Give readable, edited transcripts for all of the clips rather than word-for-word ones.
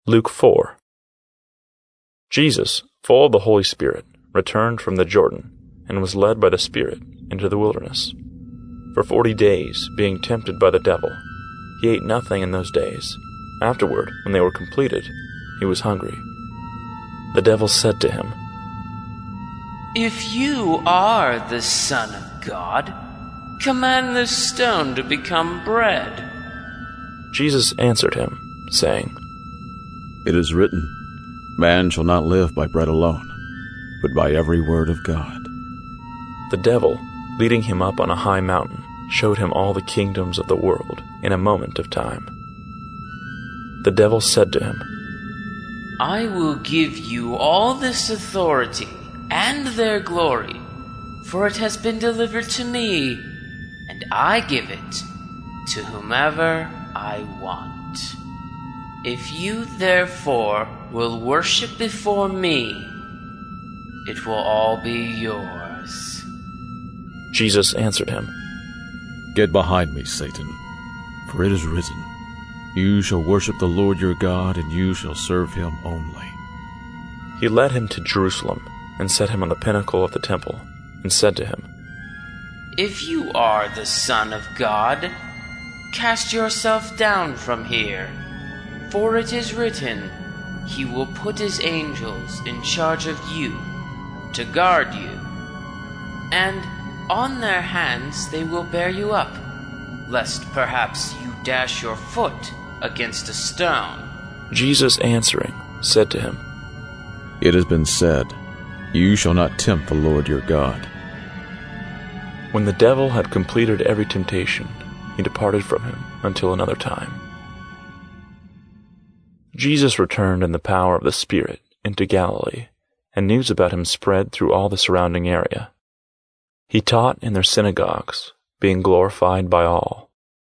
Luke 4. Jesus, full of the Holy Spirit, returned from the Jordan, and was led by the Spirit into the wilderness. For 40 days, being tempted by the devil, he ate nothing in those days. Afterward, when they were completed, he was hungry. The devil said to him, "If you are the Son of God, command this stone to become bread." Jesus answered him, saying, "It is written, man shall not live by bread alone, but by every word of God." The devil, leading him up on a high mountain, showed him all the kingdoms of the world in a moment of time. The devil said to him, "I will give you all this authority and their glory, for it has been delivered to me, and I give it to whomever I want. If you therefore will worship before me, it will all be yours." Jesus answered him, "Get behind me, Satan, for it is written, you shall worship the Lord your God, and you shall serve him only." He led him to Jerusalem, and set him on the pinnacle of the temple, and said to him, "If you are the Son of God, cast yourself down from here, for it is written, he will put his angels in charge of you, to guard you, and on their hands they will bear you up, lest perhaps you dash your foot against a stone." Jesus answering said to him, "It has been said, you shall not tempt the Lord your God." When the devil had completed every temptation, he departed from him until another time. Jesus returned in the power of the Spirit into Galilee, and news about him spread through all the surrounding area. He taught in their synagogues, being glorified by all.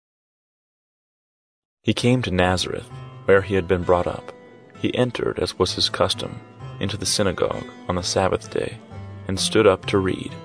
He came to Nazareth, where he had been brought up. He entered, as was his custom, into the synagogue on the Sabbath day, and stood up to read.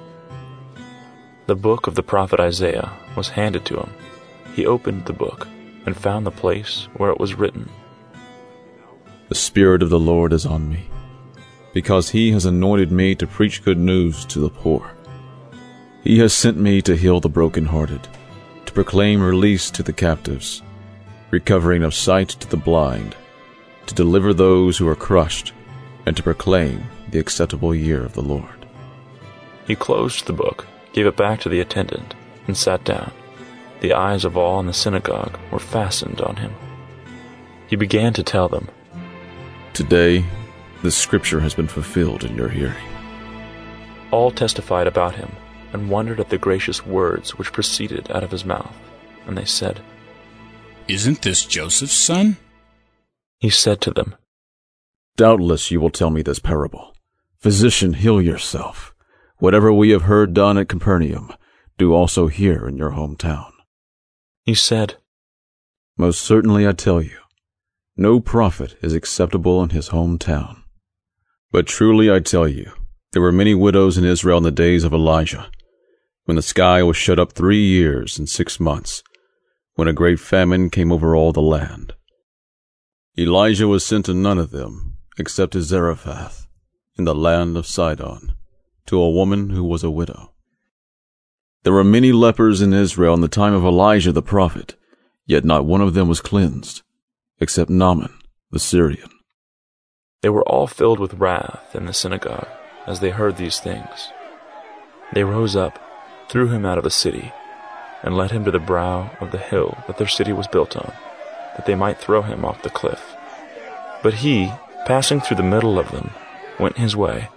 The book of the prophet Isaiah was handed to him. He opened the book, and found the place where it was written, "The Spirit of the Lord is on me, because he has anointed me to preach good news to the poor. He has sent me to heal the brokenhearted, to proclaim release to the captives, recovering of sight to the blind, to deliver those who are crushed, and to proclaim the acceptable year of the Lord." He closed the book, gave it back to the attendant, and sat down. The eyes of all in the synagogue were fastened on him. He began to tell them, "Today, this scripture has been fulfilled in your hearing." All testified about him, and wondered at the gracious words which proceeded out of his mouth. And they said, "Isn't this Joseph's son?" He said to them, "Doubtless you will tell me this parable. Physician, heal yourself. Whatever we have heard done at Capernaum, do also here in your hometown." He said, "Most certainly I tell you, no prophet is acceptable in his hometown. But truly I tell you, there were many widows in Israel in the days of Elijah, when the sky was shut up 3 years and 6 months, when a great famine came over all the land. Elijah was sent to none of them, except to Zarephath, in the land of Sidon, to a woman who was a widow. There were many lepers in Israel in the time of Elijah the prophet, yet not one of them was cleansed, except Naaman the Syrian." They were all filled with wrath in the synagogue as they heard these things. They rose up, threw him out of the city, and led him to the brow of the hill that their city was built on, that they might throw him off the cliff. But he, passing through the middle of them, went his way.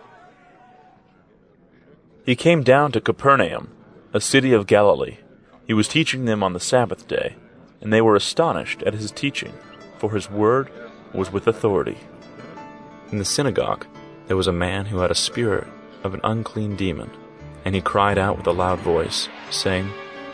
He came down to Capernaum, a city of Galilee. He was teaching them on the Sabbath day, and they were astonished at his teaching, for his word was with authority. In the synagogue there was a man who had a spirit of an unclean demon, and he cried out with a loud voice, saying,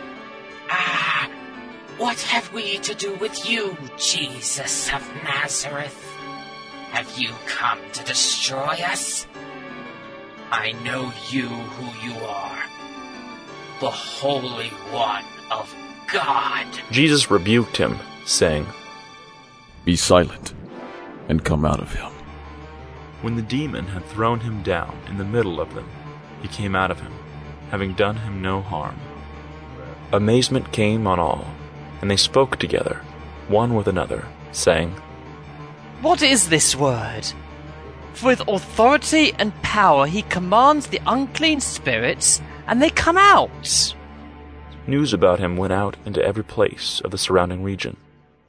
What have we to do with you, Jesus of Nazareth? Have you come to destroy us? I know you who you are, the Holy One of God." Jesus rebuked him, saying, "Be silent, and come out of him." When the demon had thrown him down in the middle of them, he came out of him, having done him no harm. Amazement came on all, and they spoke together, one with another, saying, "What is this word? For with authority and power he commands the unclean spirits, and they come out." News about him went out into every place of the surrounding region.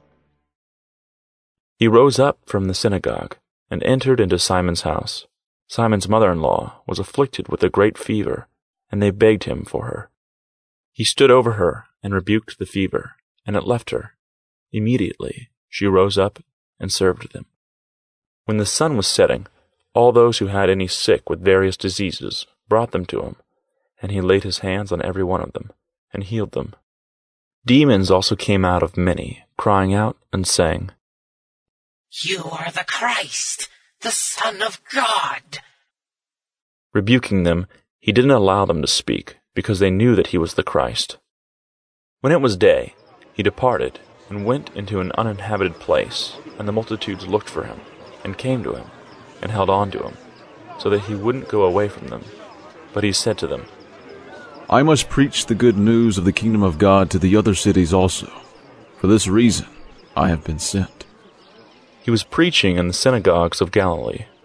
He rose up from the synagogue and entered into Simon's house. Simon's mother-in-law was afflicted with a great fever, and they begged him for her. He stood over her and rebuked the fever, and it left her. Immediately she rose up and served them. When the sun was setting, all those who had any sick with various diseases brought them to him, and he laid his hands on every one of them and healed them. Demons also came out of many, crying out and saying, "You are the Christ, the Son of God." Rebuking them, he didn't allow them to speak, because they knew that he was the Christ. When it was day, he departed and went into an uninhabited place, and the multitudes looked for him, and came to him, and held on to him, so that he wouldn't go away from them. But he said to them, "I must preach the good news of the kingdom of God to the other cities also. For this reason I have been sent." He was preaching in the synagogues of Galilee,